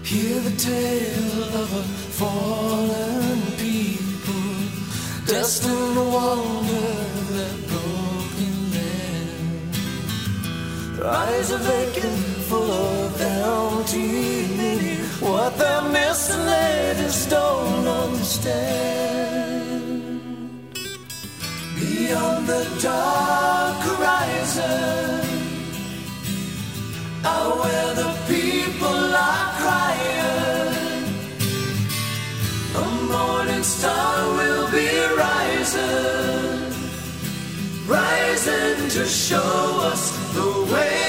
Hear the tale of a fallen people, destined to wander their broken land. Eyes are vacant, full of empty meaning, what they're missing they just don't understand. Beyond the dark horizon, out where the people are crying, a morning star will be rising, rising to show us the way.